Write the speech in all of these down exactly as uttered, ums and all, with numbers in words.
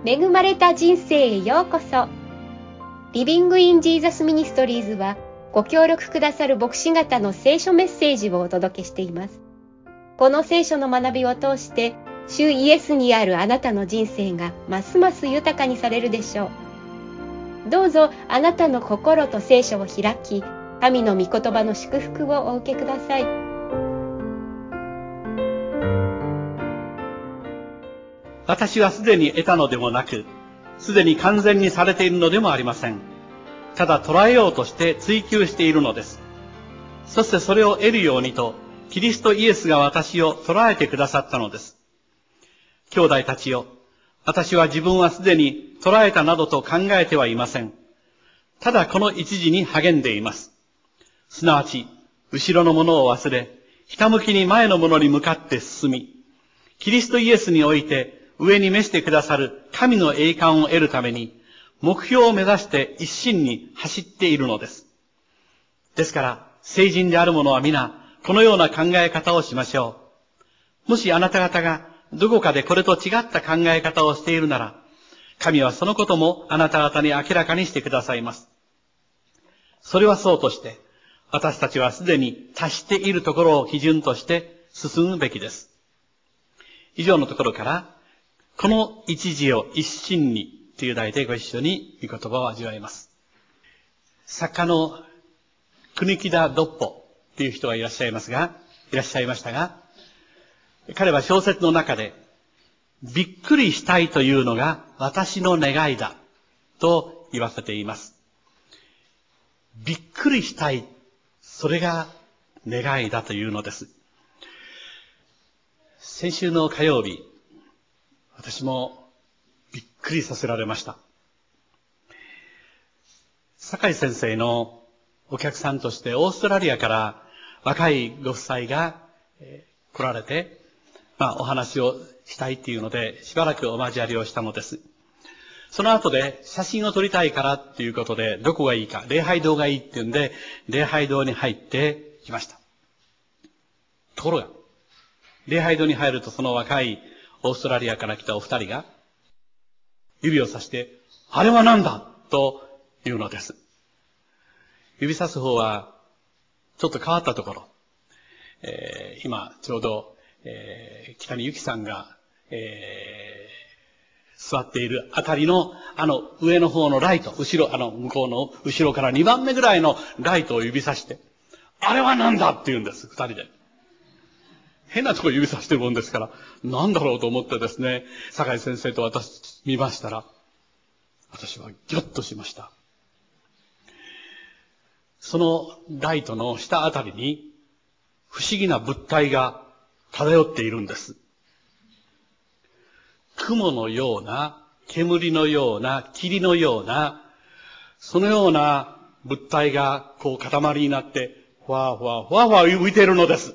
恵まれた人生へようこそ。リビングインジーザスミニストリーズはご協力くださる牧師方の聖書メッセージをお届けしています。この聖書の学びを通して主イエスにあるあなたの人生がますます豊かにされるでしょう。どうぞあなたの心と聖書を開き、神の御言葉の祝福をお受けください。 私はすでに得たのでもなく、すでに完全にされているのでもありません。ただ捉えようとして追求しているのです。そしてそれを得るようにと、キリストイエスが私を捉えてくださったのです。兄弟たちよ、私は自分はすでに捉えたなどと考えてはいません。ただこの一時に励んでいます。すなわち、後ろのものを忘れ、ひたむきに前のものに向かって進み、キリストイエスにおいて上に召してくださる神の栄冠を得るために、目標を目指して一心に走っているのです。ですから、聖人である者は皆、このような考え方をしましょう。もしあなた方がどこかでこれと違った考え方をしているなら、神はそのこともあなた方に明らかにしてくださいます。それはそうとして、私たちはすでに達しているところを基準として進むべきです。以上のところから、この一時を一心にという題でご一緒に御言葉を味わいます。作家の国木田ドッポという人がいらっしゃいますが、いらっしゃいましたが、彼は小説の中で、びっくりしたいというのが私の願いだと言わせています。びっくりしたい、それが願いだというのです。先週の火曜日、私もびっくりさせられました。酒井先生のお客さんとしてオーストラリアから若いご夫妻が来られて、まあお話をしたいっていうのでしばらくお交わりをしたのです。その後で写真を撮りたいからっていうことでどこがいいか、礼拝堂がいいっていうんで礼拝堂に入ってきました。ところが、礼拝堂に入るとその若いオーストラリアから来たお二人が指をさして、あれは何だと言うのです。指さす方はちょっと変わったところ、えー、今ちょうど、えー、北にゆきさんが、えー、座っているあたりのあの上の方のライト、後ろ、あの向こうの後ろからにばんめぐらいのライトを指さして、あれは何だって言うんです、二人で。変なとこ指さしてるもんですから、何だろうと思ってですね、酒井先生と私見ましたら、私はギョッとしました。そのライトの下あたりに、不思議な物体が漂っているんです。雲のような、煙のような、霧のような、そのような物体がこう塊になって、ふわふわふわふわ浮いているのです。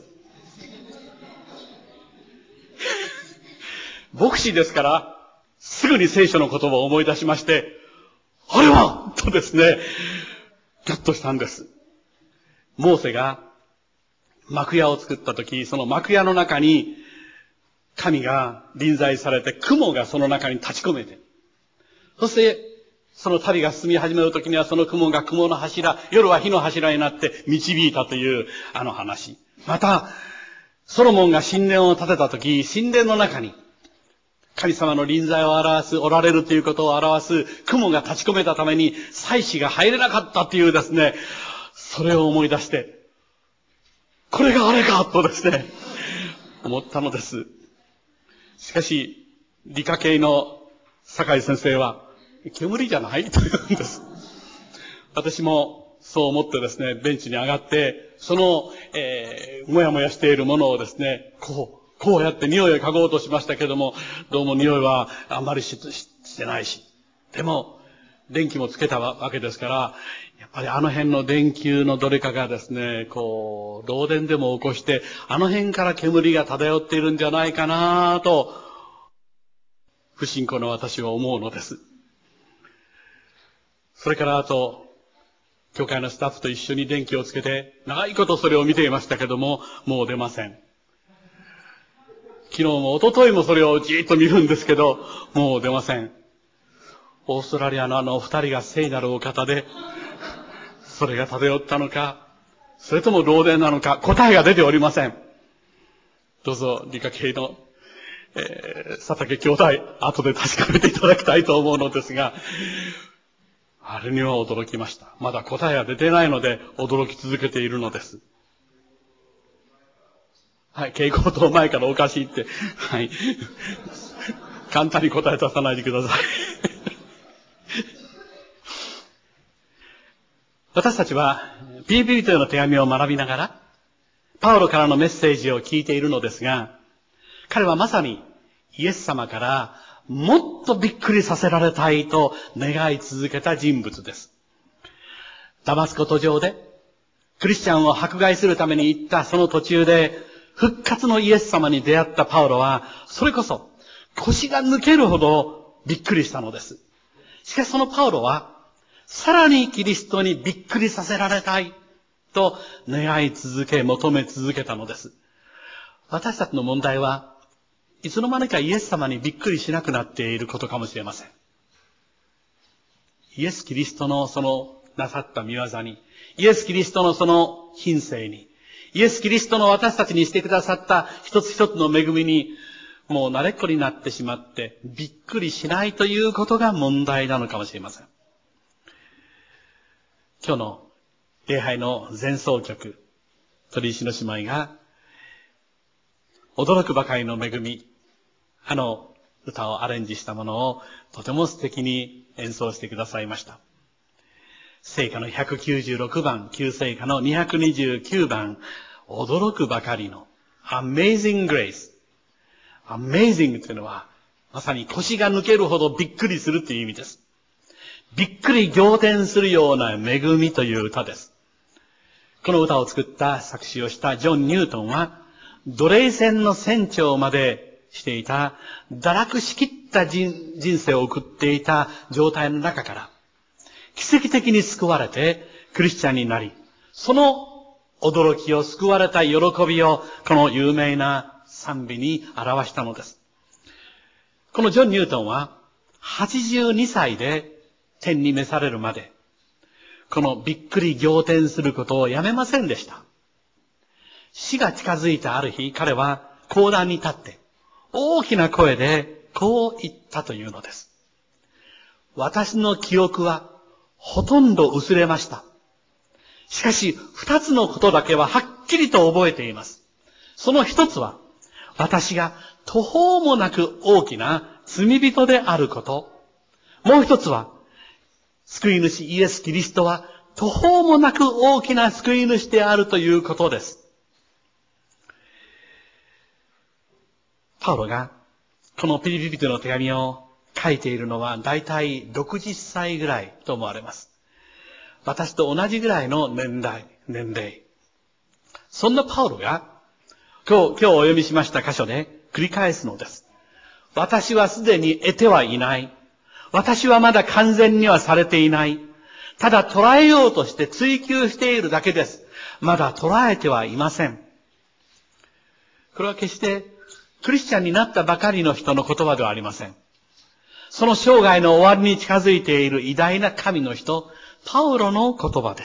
牧師ですから、すぐに聖書の言葉を思い出しまして、あれはとですね、ギョッとしたんです。モーセが幕屋を作ったとき、その幕屋の中に神が臨在されて、雲がその中に立ち込めて、そしてその旅が進み始めるときにはその雲が雲の柱、夜は火の柱になって導いたというあの話。また、ソロモンが神殿を建てたとき、神殿の中に神様の臨在を表す、おられるということを表す雲が立ち込めたために祭司が入れなかったというですね、それを思い出して、これがあれかとですね、思ったのです。しかし、理科系の酒井先生は、煙じゃないと言うんです。私もそう思ってですね、ベンチに上がって、その、えー、もやもやしているものをですね、こう、こうやって匂いを嗅ごうとしましたけども、どうも匂いはあんまり し, してないし。でも、電気もつけたわけですから、やっぱりあの辺の電球のどれかがですね、こう、漏電でも起こして、あの辺から煙が漂っているんじゃないかなと、不信仰の私は思うのです。それからあと、教会のスタッフと一緒に電気をつけて、長いことそれを見ていましたけども、もう出ません。昨日も一昨日もそれをじーっと見るんですけど、もう出ません。 オーストラリアのあの二人が聖なるお方で、それが漂ったのか、それとも漏電なのか、答えが出ておりません。どうぞ理科系の、えー、佐竹兄弟、後で確かめていただきたいと思うのですが、あれには驚きました。まだ答えが出てないので驚き続けているのです。はい、蛍光灯前からおかしいって、はい。簡単に答え出さないでください。私たちはピリピリというの手紙を学びながら、パウロからのメッセージを聞いているのですが、彼はまさにイエス様からもっとびっくりさせられたいと願い続けた人物です。ダマスコ途上でクリスチャンを迫害するために行ったその途中で復活のイエス様に出会ったパウロは、それこそ腰が抜けるほどびっくりしたのです。しかしそのパウロは、さらにキリストにびっくりさせられたいと願い続け、求め続けたのです。私たちの問題は、いつの間にかイエス様にびっくりしなくなっていることかもしれません。イエス・キリストのそのなさった御業に、イエス・キリストのその品性に、イエス・キリストの私たちにしてくださった一つ一つの恵みに、もう慣れっこになってしまって、びっくりしないということが問題なのかもしれません。今日の礼拝の前奏曲、鳥石の姉妹が、驚くばかりの恵み、あの歌をアレンジしたものをとても素敵に演奏してくださいました。聖歌のひゃくきゅうじゅうろくばん、旧聖歌のにひゃくにじゅうきゅうばん、驚くばかりの Amazing Grace。Amazing というのは、まさに腰が抜けるほどびっくりするという意味です。びっくり仰天するような恵みという歌です。この歌を作った作詞をしたジョン・ニュートンは、奴隷船の船長までしていた、堕落しきった人生を送っていた状態の中から、奇跡的に救われてクリスチャンになり、その驚きを、救われた喜びを、この有名な賛美に表したのです。このジョン・ニュートンは、はちじゅうにさいで天に召されるまで、このびっくり仰天することをやめませんでした。死が近づいたある日、彼は講談に立って、大きな声でこう言ったというのです。私の記憶はほとんど薄れました。しかし、二つのことだけははっきりと覚えています。その一つは、私が途方もなく大きな罪人であること。もう一つは、救い主イエス・キリストは途方もなく大きな救い主であるということです。パウロがこのピリピリとの手紙を書いているのはだいたいろくじゅっさいぐらいと思われます。私と同じぐらいの年代、年齢。そんなパウロが今日、今日お読みしました箇所で繰り返すのです。私はすでに得てはいない。私はまだ完全にはされていない。ただ捉えようとして追求しているだけです。まだ捉えてはいません。これは決してクリスチャンになったばかりの人の言葉ではありません。その生涯の終わりに近づいている偉大な神の人、パウロの言葉です。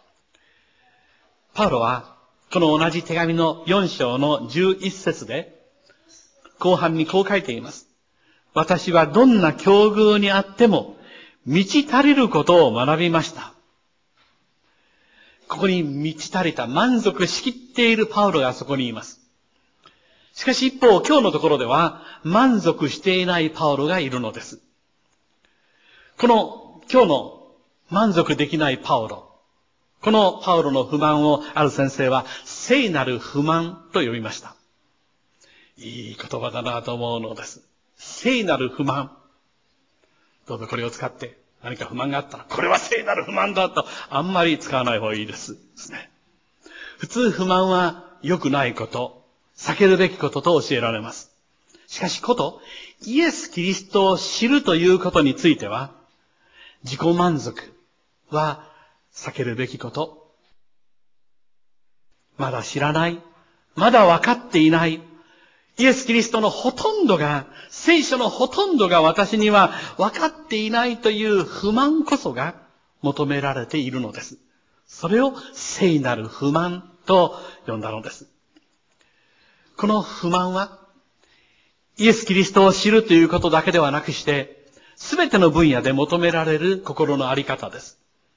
パウロは、この同じ手紙のよん章のじゅういっ節で、後半にこう書いています。私はどんな境遇にあっても、満ち足りることを学びました。ここに満ち足りた、満足しきっているパウロがそこにいます。しかし一方、今日のところでは、満足していないパウロがいるのです。この、今日の満足できないパウロ。このパウロの不満をある先生は聖なる不満と呼びました。いい言葉だなと思うのです。聖なる不満。どうぞこれを使って何か不満があったら、これは聖なる不満だとあんまり使わない方がいいですですね。普通不満は良くないこと、避けるべきことと教えられます。しかしこと、イエス・キリストを知るということについては、自己満足は避けるべきこと。まだ知らない。まだ分かっていない。 イエス・キリストのほとんどが、聖書のほとんどが私には分かっていないという不満こそが求められているのです。それを聖なる不満と呼んだのです。この不満は、イエス・キリストを知るということだけではなくして、すべての分野で求められる心のあり方です。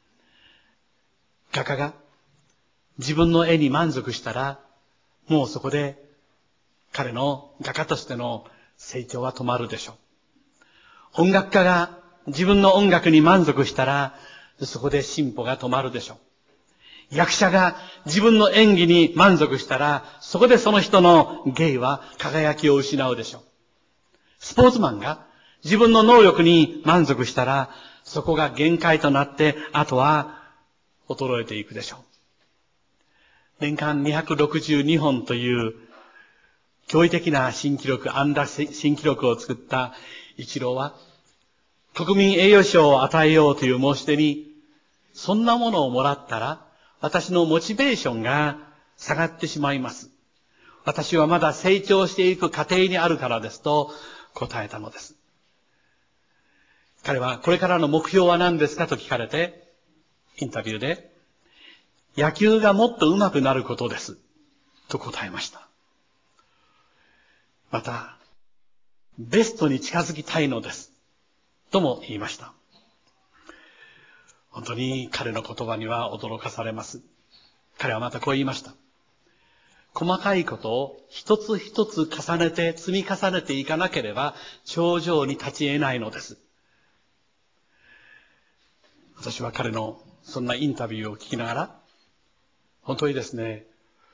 画家が自分の絵に満足したら、もうそこで彼の画家としての成長は止まるでしょう。音楽家が自分の音楽に満足したら、そこで進歩が止まるでしょう。役者が自分の演技に満足したら、そこでその人の芸は輝きを失うでしょう。スポーツマンが自分の能力に満足したら、そこが限界となって、あとは衰えていくでしょう。年間にひゃくろくじゅうにほんという驚異的な新記録、安打新記録を作ったイチローは、国民栄誉賞を与えようという申し出に、そんなものをもらったら、私のモチベーションが下がってしまいます。私はまだ成長していく過程にあるからですと答えたのです。彼はこれからの目標は何ですかと聞かれて、インタビューで、野球がもっと上手くなることです。と答えました。また、ベストに近づきたいのです。とも言いました。本当に彼の言葉には驚かされます。彼はまたこう言いました。細かいことを一つ一つ重ねて積み重ねていかなければ頂上に立ち得ないのです。私は彼のそんなインタビューを聞きながら、本当にですね、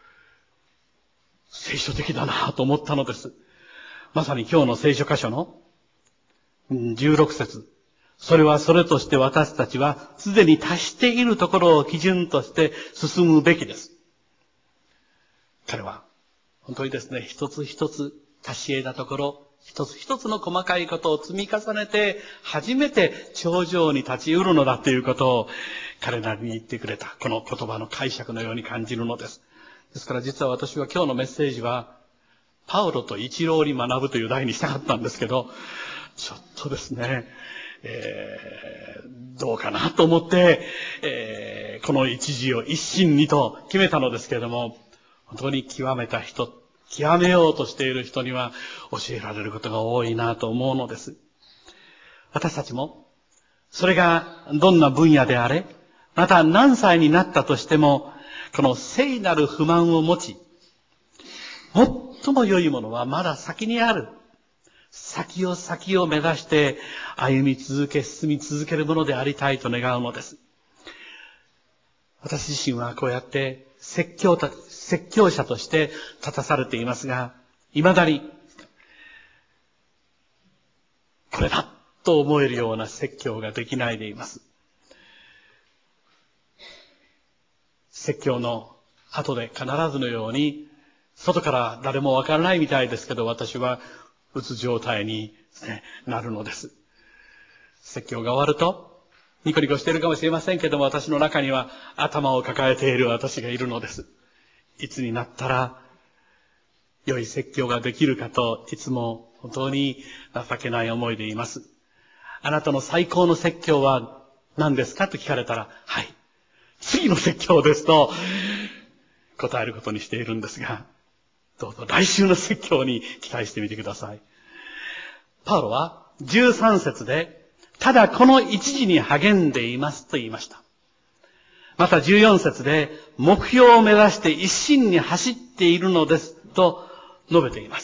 聖書的だなと思ったのです。まさに今日の聖書箇所のじゅうろく節。それはそれとして私たちはすでに達しているところを基準として進むべきです。彼は本当にですね、一つ一つ達し得たところ、一つ一つの細かいことを積み重ねて初めて頂上に立ち得るのだということを彼なりに言ってくれた。この言葉の解釈のように感じるのです。ですから実は私は今日のメッセージはパウロとイチローに学ぶという題にしたかったんですけど、ちょっとですね、えー、どうかなと思って、えー、この一字を一心にと決めたのですけれども、本当に極めた人、極めようとしている人には教えられることが多いなと思うのです。私たちも、それがどんな分野であれ、また何歳になったとしても、この聖なる不満を持ち、最も良いものはまだ先にある。先を先を目指して歩み続け、進み続けるものでありたいと願うのです。私自身はこうやって説教た、説教者として立たされていますが、未だに、これだと思えるような説教ができないでいます。説教の後で必ずのように、外から誰もわからないみたいですけど、私はうつ状態になるのです。説教が終わると、ニコニコしているかもしれませんけども、私の中には頭を抱えている私がいるのです。いつになったら、良い説教ができるかと、いつも本当に情けない思いでいます。あなたの最高の説教は何ですかと聞かれたら、はい、次の説教ですと答えることにしているんですが、どうぞ来週の説教に期待してみてください。パウロはじゅうさん節で、ただこの一時に励んでいますと言いました。またじゅうよん節で、目標を目指して一心に走っているのですと述べています。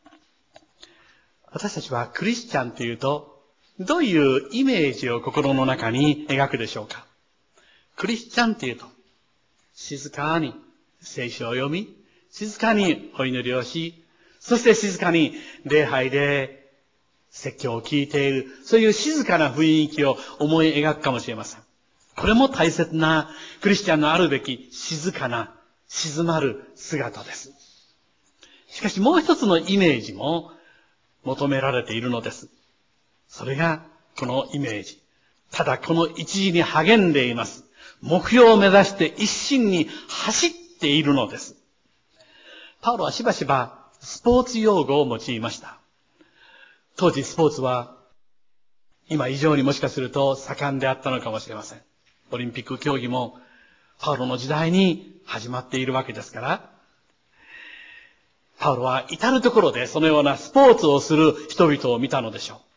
私たちはクリスチャンというと、どういうイメージを心の中に描くでしょうか。クリスチャンというと、静かに聖書を読み、静かにお祈りをし、そして静かに礼拝で説教を聞いている、そういう静かな雰囲気を思い描くかもしれません。これも大切なクリスチャンのあるべき静かな、静まる姿です。しかしもう一つのイメージも求められているのです。それがこのイメージ。ただこの一時に励んでいます。目標を目指して一心に走っているのです。パウロはしばしばスポーツ用語を用いました。当時スポーツは今以上にもしかすると盛んであったのかもしれません。オリンピック競技もパウロの時代に始まっているわけですから、パウロは至るところでそのようなスポーツをする人々を見たのでしょ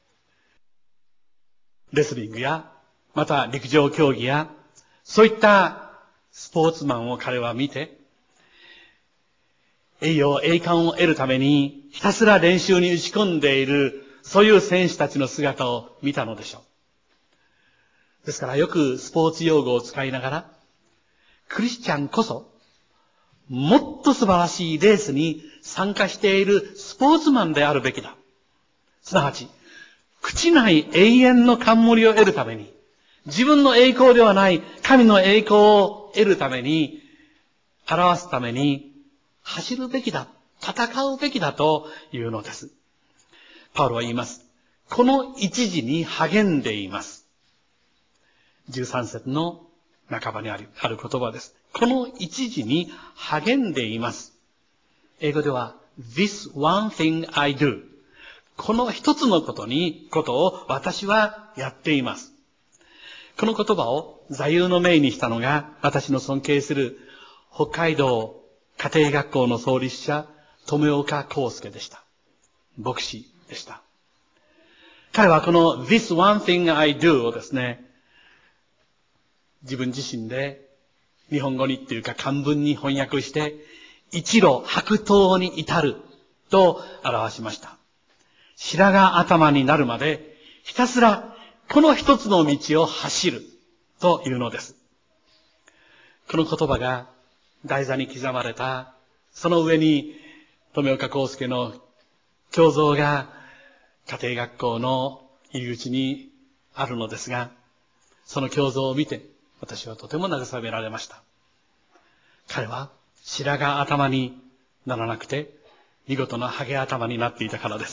う。レスリングや、また陸上競技や、そういったスポーツマンを彼は見て、栄誉、栄冠を得るためにひたすら練習に打ち込んでいる、そういう選手たちの姿を見たのでしょう。ですからよくスポーツ用語を使いながら、クリスチャンこそ、もっと素晴らしいレースに参加しているスポーツマンであるべきだ。すなわち、朽ちない永遠の冠を得るために、自分の栄光ではない神の栄光を得るために、表すために、走るべきだ、戦うべきだというのです。パウロは言います。この一時に励んでいます。じゅうさん節の半ばにある、ある言葉です。この一時に励んでいます。英語では、this one thing I do。この一つのことに、ことを私はやっています。この言葉を座右の銘にしたのが、私の尊敬する北海道家庭学校の創立者、留岡康介でした。牧師でした。彼はこの This one thing I do をですね、自分自身で日本語にっていうか漢文に翻訳して、一路白頭に至ると表しました。白髪頭になるまでひたすらこの一つの道を走るというのです。この言葉が台座に刻まれた、その上に留岡康介の胸像が家庭学校の入り口にあるのですが、その胸像を見て私はとても慰められました。彼は白髪頭にならなくて見事なハゲ頭になっていたからです。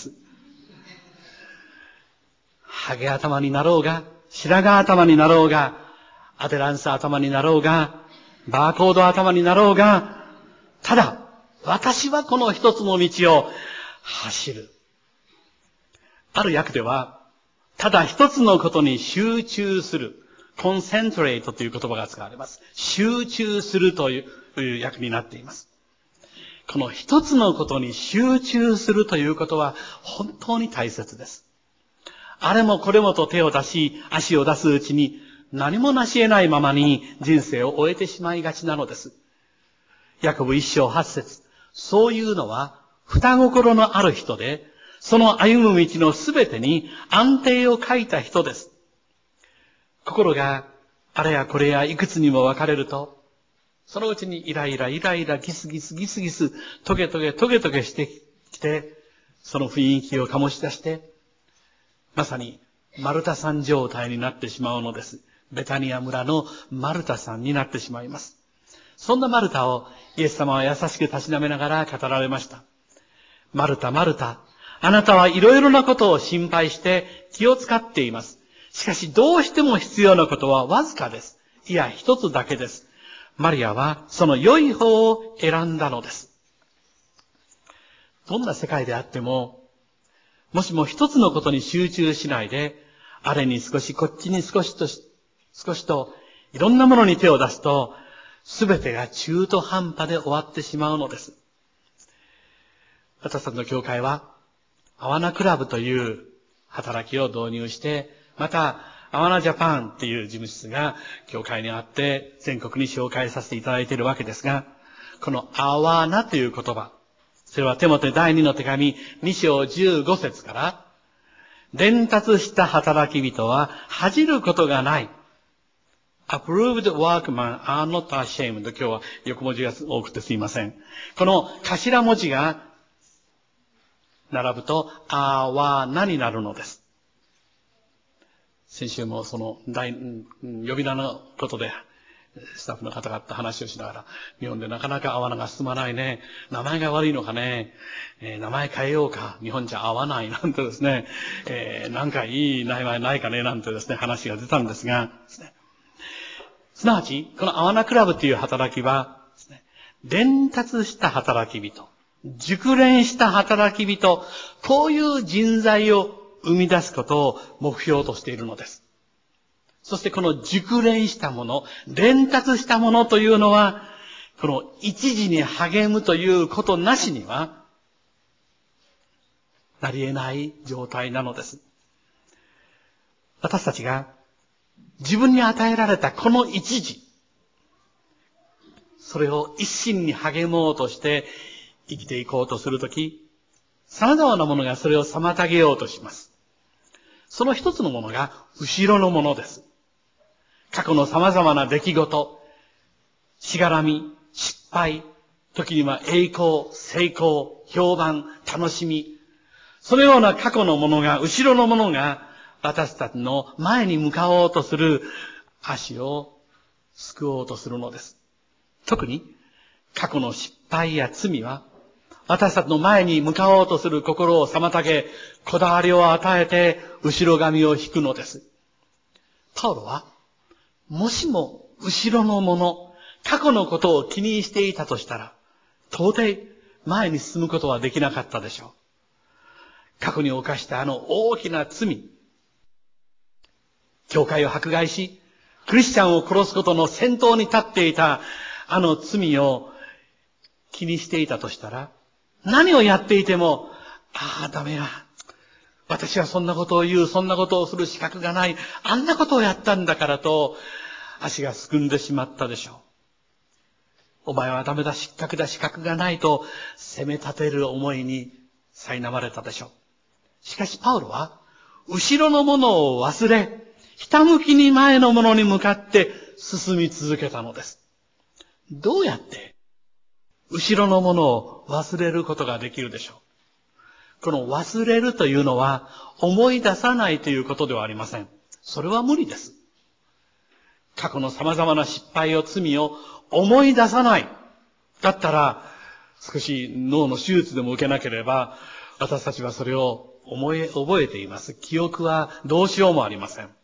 ハゲ頭になろうが、白髪頭になろうが、アデランス頭になろうが、バーコード頭になろうが、ただ私はこの一つの道を走る。ある訳では、ただ一つのことに集中する。コンセントレートという言葉が使われます。集中するという訳になっています。この一つのことに集中するということは本当に大切です。あれもこれもと手を出し、足を出すうちに何も成し得ないままに人生を終えてしまいがちなのです。ヤコブ一章八節。そういうのは双心のある人で、その歩む道のすべてに安定を欠いた人です。心があれやこれやいくつにも分かれると、そのうちにイライライライラギスギスギスギストゲトゲトゲトゲしてきて、その雰囲気を醸し出して、まさにマルタさん状態になってしまうのです。ベタニア村のマルタさんになってしまいます。そんなマルタをイエス様は優しくたしなめながら語られました。マルタ、マルタ、あなたはいろいろなことを心配して気を使っています。しかしどうしても必要なことはわずかです。いや、一つだけです。マリアはその良い方を選んだのです。どんな世界であっても、もしも一つのことに集中しないで、あれに少し、こっちに少しと、少しと、いろんなものに手を出すと、すべてが中途半端で終わってしまうのです。私たちの教会は、アワナクラブという働きを導入して、また、アワナジャパンっていう事務室が教会にあって、全国に紹介させていただいているわけですが、このアワナという言葉、それはテモテ第二の手紙に章じゅうご節から、伝達した働き人は恥じることがない。approved workmen are not ashamed。今日は横文字が多くてすいません。この頭文字が並ぶと、あわなになるのです。先週もその大、呼び名のことで、スタッフの方々と話をしながら、日本でなかなか合わなが進まないね。名前が悪いのかね。えー、名前変えようか。日本じゃ合わないなんてですね。えー、なんかいい名前ないかねなんてですね、話が出たんですが、ですね、すなわち、このアワナクラブという働きは、ですね、伝達した働き人。 熟練した働き人、こういう人材を生み出すことを目標としているのです。そしてこの熟練したもの、伝達したものというのは、この一時に励むということなしには、なり得ない状態なのです。私たちが自分に与えられたこの一時、それを一心に励もうとして生きていこうとするとき、様々なものがそれを妨げようとします。その一つのものが後ろのものです。過去の様々な出来事、しがらみ、失敗、時には栄光、成功、評判、楽しみ、そのような過去のものが、後ろのものが、私たちの前に向かおうとする足を救おうとするのです。特に、過去の失敗や罪は、私たちの前に向かおうとする心を妨げ、こだわりを与えて、後ろ髪を引くのです。パウロは、もしも後ろのもの、過去のことを気にしていたとしたら、到底前に進むことはできなかったでしょう。過去に犯したあの大きな罪、教会を迫害し、クリスチャンを殺すことの先頭に立っていたあの罪を気にしていたとしたら、何をやっていても、ああ、ダメや。私はそんなことを言う、そんなことをする資格がない。あんなことをやったんだからと、足がすくんでしまったでしょう。お前はダメだ、失格だ、資格がないと、責め立てる思いに苛まれたでしょう。しかしパウロは、後ろのものを忘れ、ひたむきに前のものに向かって進み続けたのです。どうやって、後ろのものを忘れることができるでしょう。この忘れるというのは、思い出さないということではありません。それは無理です。過去の様々な失敗を、罪を思い出さない。だったら、少し脳の手術でも受けなければ、私たちはそれを思い、覚えています。記憶はどうしようもありません。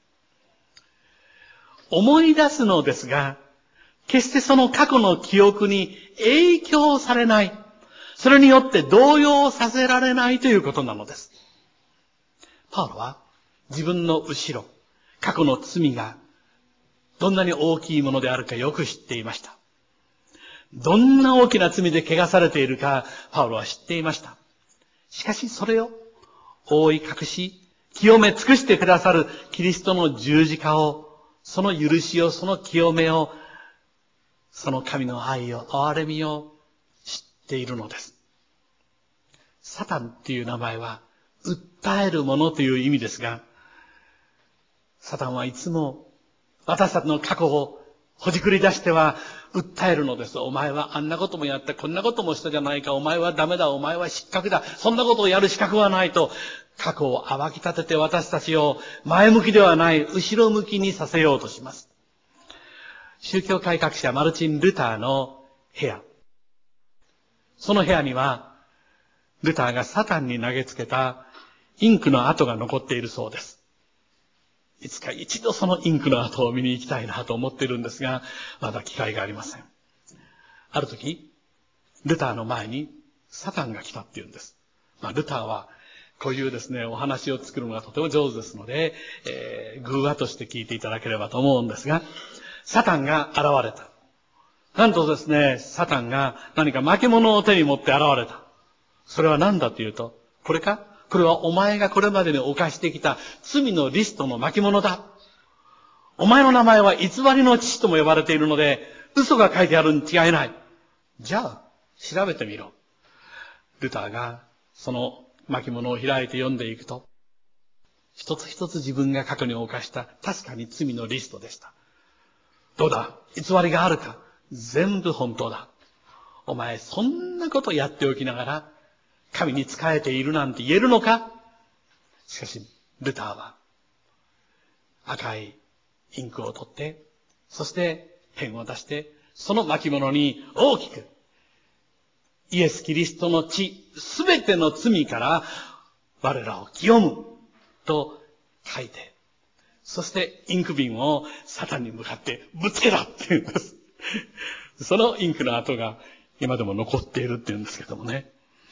思い出すのですが、決してその過去の記憶に影響されない。それによって動揺させられないということなのです。パウロは自分の後ろ、過去の罪がどんなに大きいものであるかよく知っていました。どんな大きな罪で汚されているか、パウロは知っていました。しかしそれを覆い隠し、清め尽くしてくださるキリストの十字架を、その許しを、その清めを、その神の愛を、憐れみを知っているのです。サタンっていう名前は、訴えるものという意味ですが、サタンはいつも私たちの過去をほじくり出しては訴えるのです。お前はあんなこともやった、こんなこともしたじゃないか、お前はダメだ、お前は失格だ、そんなことをやる資格はないと、過去を暴き立てて私たちを前向きではない後ろ向きにさせようとします。宗教改革者マルチン・ルターの部屋。その部屋には、ルターがサタンに投げつけたインクの跡が残っているそうです。いつか一度そのインクの跡を見に行きたいなと思っているんですが、まだ機会がありません。ある時、ルターの前にサタンが来たっていうんです。まあ、ルターはこういうですね、お話を作るのがとても上手ですので、えー、偶話として聞いていただければと思うんですが、サタンが現れた。なんとですね、サタンが何か巻物を手に持って現れた。それは何だというと、これか？これはお前がこれまでに犯してきた罪のリストの巻物だ。お前の名前は偽りの父とも呼ばれているので、嘘が書いてあるに違いない。じゃあ、調べてみろ。ルターがその巻物を開いて読んでいくと、一つ一つ自分が過去に犯した確かに罪のリストでした。どうだ？偽りがあるか？全部本当だ。お前そんなことやっておきながら、神に仕えているなんて言えるのか？しかし、ルターは赤いインクを取って、そしてペンを出して、その巻物に大きく、イエス・キリストの血、すべての罪から我らを清むと書いて、そしてインク瓶をサタンに向かってぶつけたって言うんです。そのインクの跡が今でも残っているって言うんですけどもね。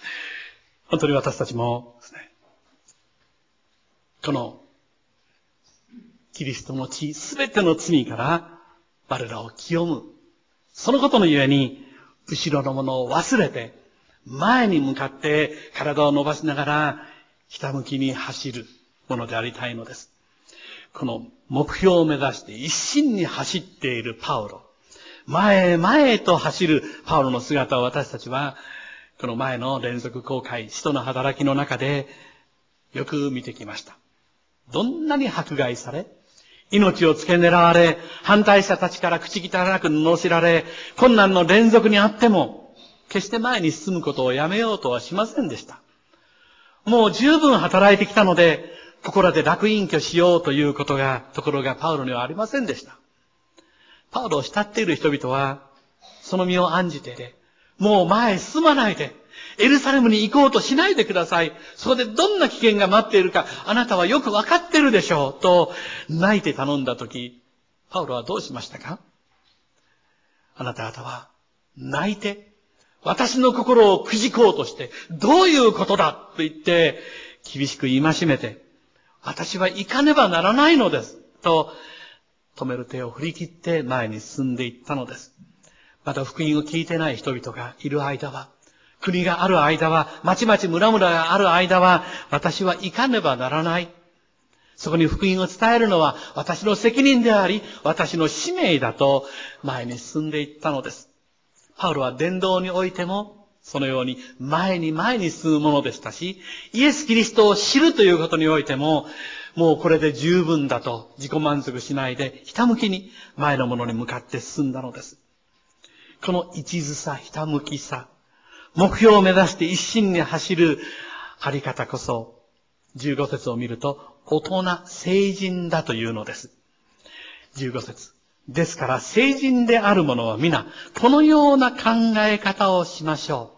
本当に私たちもですね、このキリストの血、すべての罪から我らを清む。そのことのゆえに、後ろのものを忘れて、前に向かって体を伸ばしながら、ひたむきに走るものでありたいのです。この目標を目指して一心に走っているパウロ。前へ前へと走るパウロの姿を私たちは、この前の連続公開、使徒の働きの中でよく見てきました。どんなに迫害され、命を付け狙われ、反対者たちから口汚く罵られ、困難の連続にあっても、決して前に進むことをやめようとはしませんでした。もう十分働いてきたので、ここらで楽隠居しようということが、ところがパウロにはありませんでした。パウロを慕っている人々は、その身を案じてで、もう前へ進まないで、エルサレムに行こうとしないでください。そこでどんな危険が待っているか、あなたはよくわかってるでしょう。と、泣いて頼んだとき、パウロはどうしましたか？あなた方は、泣いて、私の心をくじこうとして、どういうことだと言って、厳しく戒めて、私は行かねばならないのです。と、止める手を振り切って前に進んでいったのです。また福音を聞いてない人々がいる間は、国がある間は、町々村々がある間は、私は行かねばならない。そこに福音を伝えるのは私の責任であり、私の使命だと前に進んでいったのです。パウロは伝道においても、そのように前に前に進むものでしたし、イエス・キリストを知るということにおいても、もうこれで十分だと自己満足しないで、ひたむきに前のものに向かって進んだのです。この一途さ、ひたむきさ、目標を目指して一心に走るあり方こそ、じゅうご節を見ると、大人、成人だというのです。じゅうご節。ですから、成人である者は皆、このような考え方をしましょ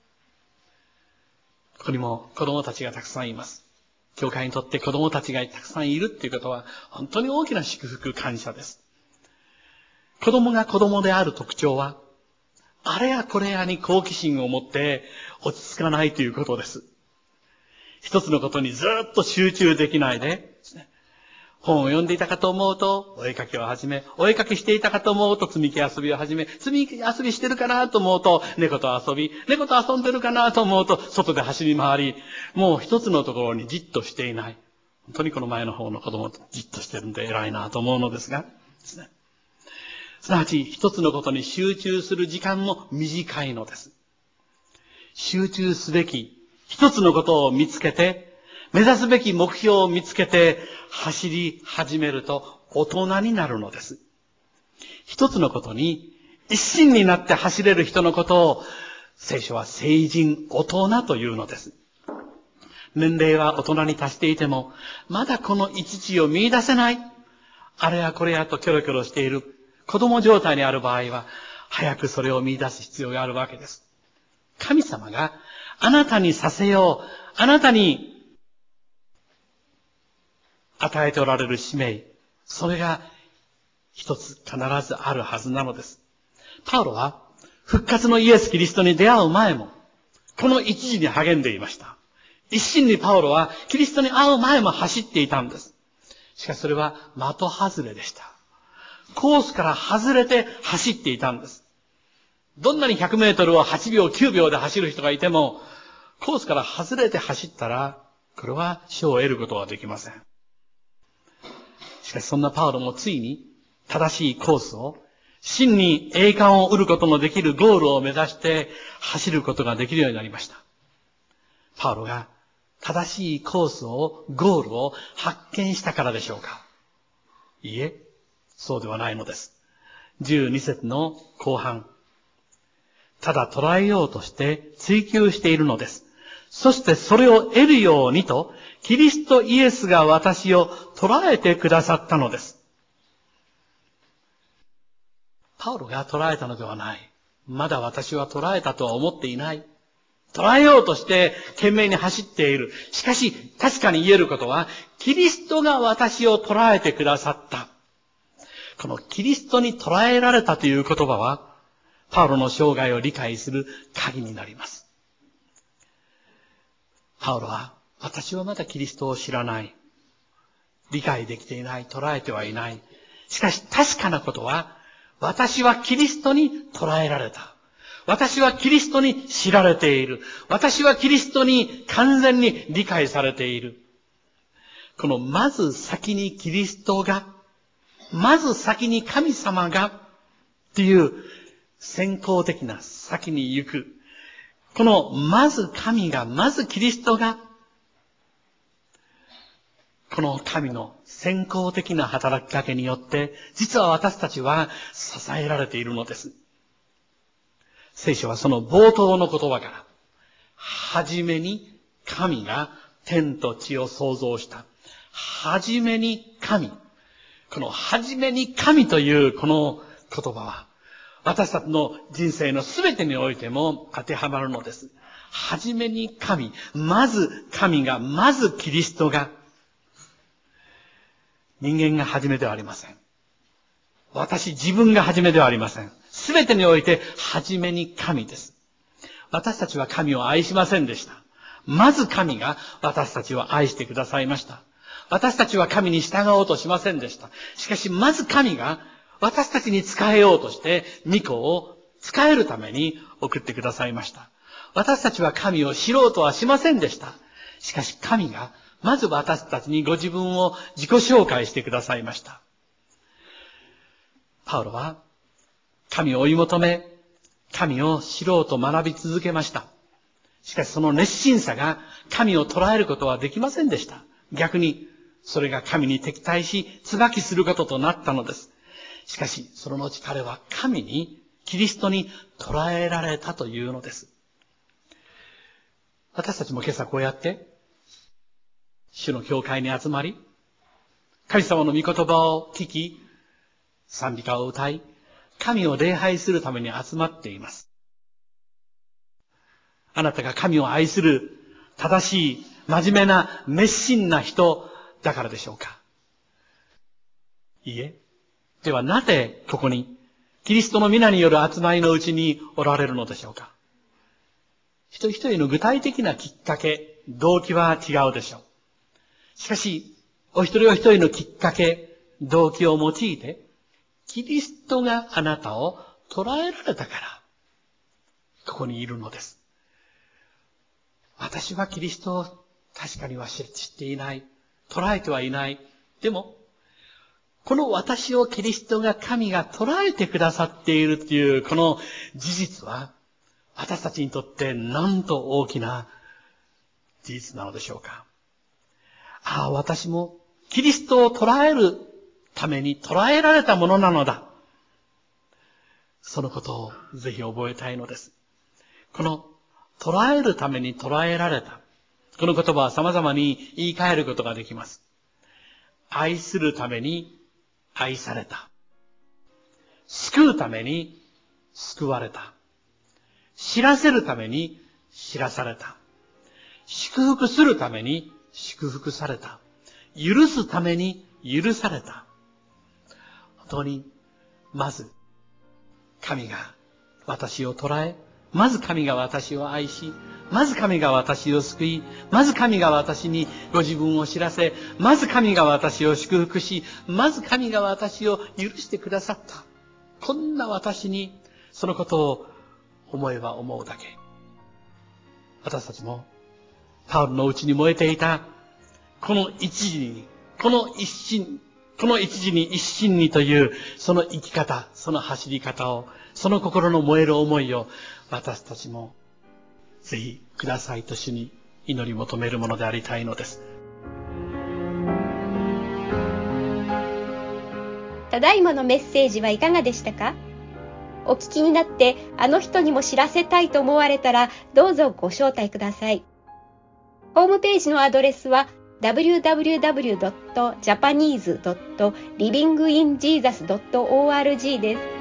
う。ここにも子供たちがたくさんいます。教会にとって子供たちがたくさんいるっていうことは、本当に大きな祝福、感謝です。子供が子供である特徴は、あれやこれやに好奇心を持って落ち着かないということです。一つのことにずっと集中できないで、本を読んでいたかと思うと、お絵かきを始め、お絵かきしていたかと思うと、積み木遊びを始め、積み木遊びしてるかなと思うと、猫と遊び、猫と遊んでるかなと思うと、外で走り回り、もう一つのところにじっとしていない。本当にこの前の方の子供とじっとしてるんで偉いなと思うのですが、ですね。すなわち、一つのことに集中する時間も短いのです。集中すべき一つのことを見つけて、目指すべき目標を見つけて走り始めると大人になるのです。一つのことに一心になって走れる人のことを聖書は成人、大人というのです。年齢は大人に達していても、まだこの一致を見出せない、あれやこれやとキョロキョロしている子供状態にある場合は、早くそれを見出す必要があるわけです。神様があなたにさせよう、あなたに与えておられる使命、それが一つ必ずあるはずなのです。パウロは復活のイエス・キリストに出会う前も、この一時に励んでいました。一心にパウロはキリストに会う前も走っていたんです。しかしそれは的外れでした。コースから外れて走っていたんです。どんなにひゃくメートルをはちびょう、きゅうびょうで走る人がいても、コースから外れて走ったら、これは賞を得ることはできません。しかしそんなパウロもついに正しいコースを、真に栄冠を得ることのできるゴールを目指して走ることができるようになりました。パウロが正しいコースを、ゴールを発見したからでしょうか。いいえ、そうではないのです。じゅうに節の後半。ただ捉えようとして追求しているのです。そしてそれを得るようにと、キリストイエスが私を捉えてくださったのです。パウロが捉えたのではない。まだ私は捉えたとは思っていない。捉えようとして懸命に走っている。しかし確かに言えることは、キリストが私を捉えてくださった。このキリストに捉えられたという言葉は、パウロの生涯を理解する鍵になります。 パウロは、私はまだキリストを知らない。理解できていない。捉えてはいない。しかし確かなことは、私はキリストに捉えられた。私はキリストに知られている。私はキリストに完全に理解されている。このまず先にキリストが、まず先に神様がっていう先行的な先に行く。このまず神が、まずキリストが、この神の先行的な働きかけによって、実は私たちは支えられているのです。聖書はその冒頭の言葉から、はじめに神が天と地を創造した。はじめに神。このはじめに神というこの言葉は、私たちの人生のすべてにおいても当てはまるのです。はじめに神。まず神が、まずキリストが。人間が初めではありません。私自分が初めではありません。すべてにおいて初めに神です。私たちは神を愛しませんでした。まず神が私たちを愛してくださいました。私たちは神に従おうとしませんでした。しかしまず神が私たちに仕えようとして御子を仕えるために送ってくださいました。私たちは神を知ろうとはしませんでした。しかし神がまず私たちにご自分を自己紹介してくださいました。パウロは神を追い求め、神を知ろうと学び続けました。しかしその熱心さが神を捉えることはできませんでした。逆にそれが神に敵対し、椿することとなったのです。しかしその後彼は神に、キリストに捉えられたというのです。私たちも今朝こうやって主の教会に集まり、神様の御言葉を聞き、賛美歌を歌い、神を礼拝するために集まっています。あなたが神を愛する正しい、真面目な、熱心な人だからでしょうか。いいえ。ではなぜここにキリストの皆による集まりのうちにおられるのでしょうか。一人一人の具体的なきっかけ、動機は違うでしょう。しかし、お一人お一人のきっかけ、動機を用いて、キリストがあなたを捉えられたから、ここにいるのです。私はキリストを確かには知っていない。捉えてはいない。でも、この私をキリストが神が捉えてくださっているというこの事実は、私たちにとってなんと大きな事実なのでしょうか。ああ、私もキリストを捉えるために捉えられたものなのだ。そのことをぜひ覚えたいのです。この捉えるために捉えられた。この言葉は様々に言い換えることができます。愛するために愛された。救うために救われた。知らせるために知らされた。祝福するために祝福された。許すために許された。本当に、まず、神が私を捉え、まず神が私を愛し、まず神が私を救い、まず神が私にご自分を知らせ、まず神が私を祝福し、まず神が私を許してくださった。こんな私にそのことを思えば思うだけ。私たちもパウロのうちに燃えていたこの一時に、この一心、この一時に一心にというその生き方、その走り方を、その心の燃える思いを私たちもぜひくださいと主に祈り求めるものでありたいのです。 ただいまのメッセージはいかがでしたか？お聞きになってあの人にも知らせたいと思われたらどうぞご招待ください。ホームページのアドレスは ダブリューダブリューダブリュードットジャパニーズドットリビングインジーザスドットオーアールジー です。